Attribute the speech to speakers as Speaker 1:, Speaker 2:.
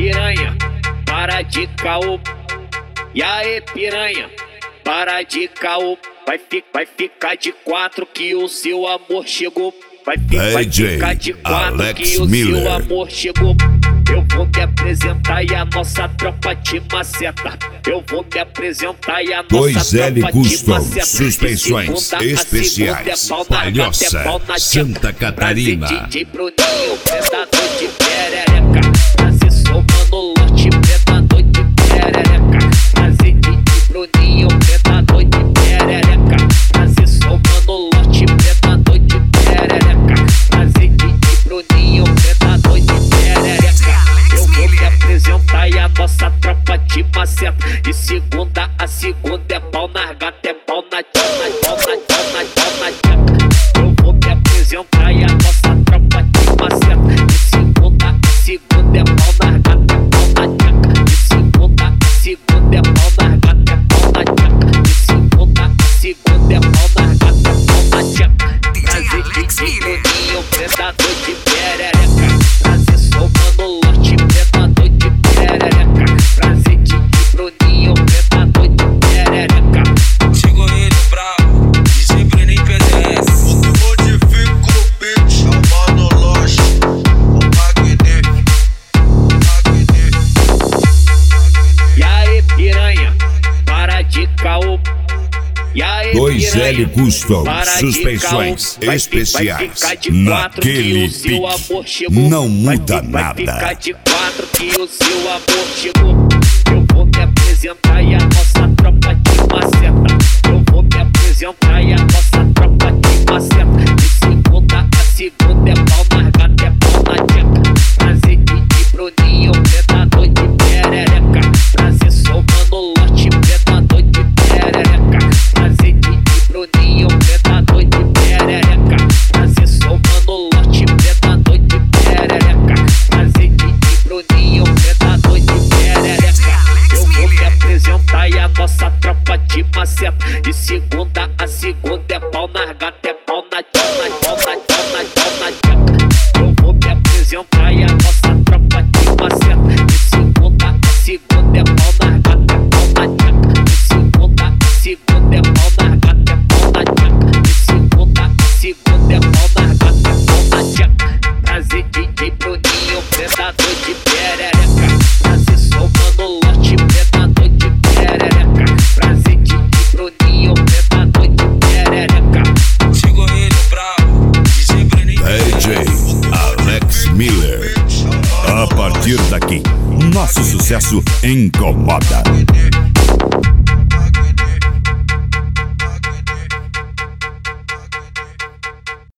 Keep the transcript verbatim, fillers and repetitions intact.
Speaker 1: piranha, para de caô. E aí piranha, para de caô. Vai, fi, vai ficar de quatro que o seu amor chegou. Vai, fi, vai ficar de quatro
Speaker 2: Alex
Speaker 1: que o
Speaker 2: Miller.
Speaker 1: seu amor chegou. Eu vou me apresentar e a nossa tropa te maceta. Eu vou me apresentar e a nossa
Speaker 2: dois L
Speaker 1: tropa te
Speaker 2: Custom,
Speaker 1: maceta.
Speaker 2: suspensões
Speaker 1: Segunda a
Speaker 2: especiais,
Speaker 1: segunda é pau na gata, é
Speaker 2: Palhoça,
Speaker 1: pau na
Speaker 2: Santa
Speaker 1: tcheca.
Speaker 2: Catarina.
Speaker 1: Prazer, D J Bruninho, predador de perereca. Prazer, somando lote, predador de perereca. Prazer, D J Bruninho, predador de perereca. Prazer, somando lote, predador de perereca. Prazer, D J Bruninho, predador de perereca. Eu vou me apresentar e a nossa tropa te maceta. De segunda a segunda é pau na gata, é pau na tcheca, pau na tcheca, pau na tcheca. Eu vou me apresentar e a nossa tropa te maceta. De segunda a segunda é pau na gata, é pau na tcheca. De segunda a segunda é pau na gata, é pau na tcheca. De segunda a segunda é pau na gata, é pau na tcheca. Prazer, D J Bruninho, predador de perereca. Prazer, somando lote, predador de perereca. Prazer, D J Bruninho, predador de perereca.
Speaker 3: Chegou ele bravo, D J Bruninho P D S.
Speaker 4: Modifica o beat, é o Mano Loche, o Magnífico, o Magnífico.
Speaker 1: E aí piranha, para de caô. E aí
Speaker 2: dois
Speaker 1: piranha,
Speaker 2: L Custom,
Speaker 1: para de
Speaker 2: suspensões
Speaker 1: caô. Vai fi-
Speaker 2: especiais.
Speaker 1: vai ficar de quatro que
Speaker 2: Naquele
Speaker 1: o seu
Speaker 2: pique,
Speaker 1: amor chegou.
Speaker 2: não
Speaker 1: Vai
Speaker 2: muda
Speaker 1: fi-
Speaker 2: nada.
Speaker 1: Vai ficar de quatro que o seu amor chegou. Eu vou me apresentar e a nossa tropa te maceta. Eu vou me apresentar e a nossa tropa te maceta. De segunda a segunda é pau na gata, é pau na tcheca. Prazer, D J Bruninho, predador de perereca. Prazer, somando lote, predador de perereca. Prazer, D J Bruninho, predador de perereca. Prazer, somando lote, predador de perereca. Prazer, D J Bruninho, predador de perereca. Eu vou me apresentar e a nossa tropa te maceta. De segunda a segunda é pau na gata, é pau na tcheca, pau na tcheca, pau na tcheca. Eu vou me apresentar e a nossa tropa te maceta. De segunda a segunda é pau na gata, é pau na tcheca. De segunda a segunda é pau na gata, é pau na tcheca. De segunda a segunda é pau na gata, é pau na tcheca. Prazer, D J Bruninho, predador de perereca. Prazer, somando lote, predador de perereca. Prazer, D J Bruninho, predador de perereca.
Speaker 3: Chegou ele bravo, D J Bruninho
Speaker 2: D J Alex Miller. A partir daqui, nosso sucesso incomoda.